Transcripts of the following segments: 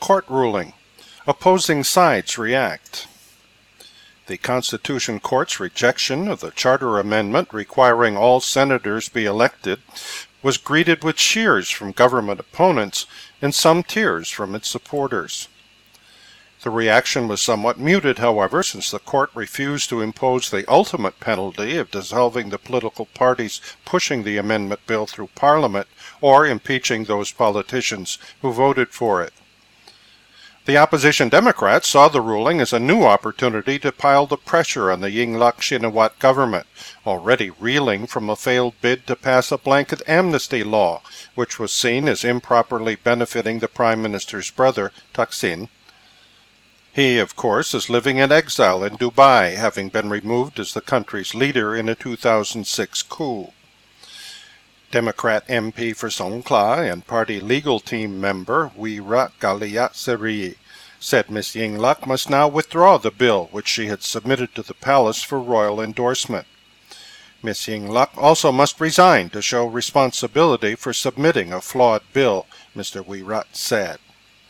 court ruling. Opposing sides react. The Constitution Court's rejection of the Charter Amendment requiring all senators be elected was greeted with cheers from government opponents and some tears from its supporters. The reaction was somewhat muted, however, since the court refused to impose the ultimate penalty of dissolving the political parties pushing the amendment bill through Parliament or impeaching those politicians who voted for it. The opposition Democrats saw the ruling as a new opportunity to pile the pressure on the Yingluck Shinawatra government, already reeling from a failed bid to pass a blanket amnesty law, which was seen as improperly benefiting the Prime Minister's brother, Thaksin. He, of course, is living in exile in Dubai, having been removed as the country's leader in a 2006 coup. Democrat MP for Songkhla and party legal team member Wirat Galiatsiri said Ms. Yingluck must now withdraw the bill which she had submitted to the palace for royal endorsement. Ms. Yingluck also must resign to show responsibility for submitting a flawed bill, Mr. Wirat said.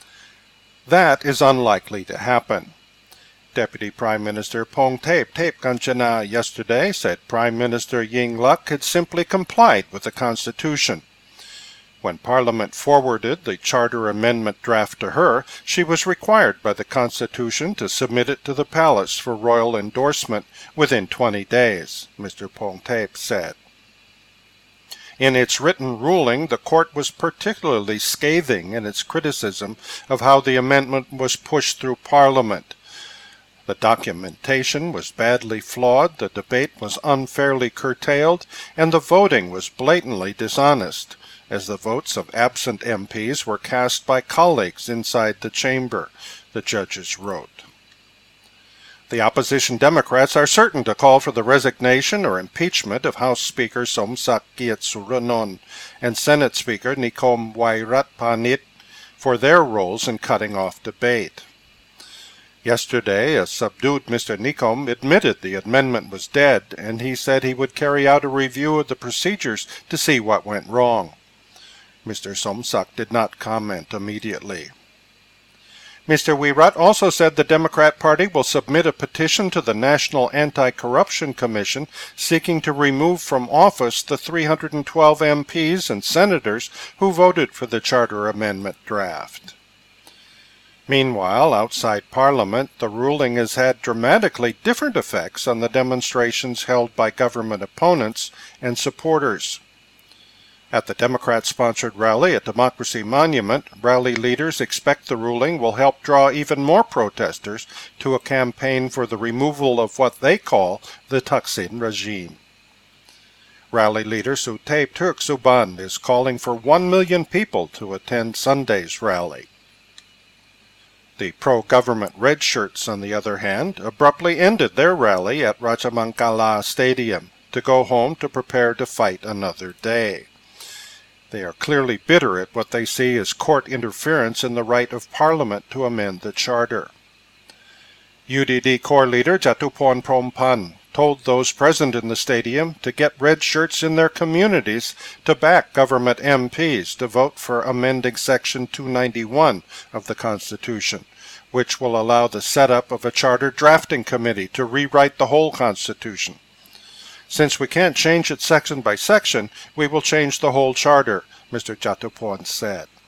That is unlikely to happen. Deputy Prime Minister Phongthep Thepkanchana yesterday said Prime Minister Yingluck had simply complied with the Constitution. When Parliament forwarded the Charter Amendment draft to her, she was required by the Constitution to submit it to the palace for royal endorsement within 20 days, Mr. Phongthep said. In its written ruling, the court was particularly scathing in its criticism of how the amendment was pushed through Parliament. The documentation was badly flawed, the debate was unfairly curtailed, and the voting was blatantly dishonest, as the votes of absent MPs were cast by colleagues inside the chamber, the judges wrote. The opposition Democrats are certain to call for the resignation or impeachment of House Speaker Somsak Gietsuranon and Senate Speaker Nikom Wairatpanit for their roles in cutting off debate. Yesterday, a subdued Mr. Nikom admitted the amendment was dead, and he said he would carry out a review of the procedures to see what went wrong. Mr. Somsak did not comment immediately. Mr. Wirat also said the Democrat Party will submit a petition to the National Anti-Corruption Commission seeking to remove from office the 312 MPs and senators who voted for the Charter Amendment draft. Meanwhile, outside Parliament, the ruling has had dramatically different effects on the demonstrations held by government opponents and supporters. At the Democrat-sponsored rally at Democracy Monument, rally leaders expect the ruling will help draw even more protesters to a campaign for the removal of what they call the Thaksin regime. Rally leader Suthep Thaugsuban is calling for 1 million people to attend Sunday's rally. The pro-government Red Shirts, on the other hand, abruptly ended their rally at Rajamangala Stadium to go home to prepare to fight another day. They are clearly bitter at what they see as court interference in the right of Parliament to amend the Charter. UDD core leader Jatuphon Prompan told those present in the stadium to get red shirts in their communities to back government MPs to vote for amending Section 291 of the Constitution, which will allow the setup of a charter drafting committee to rewrite the whole Constitution. Since we can't change it section by section, we will change the whole charter, Mr. Jatuphon said.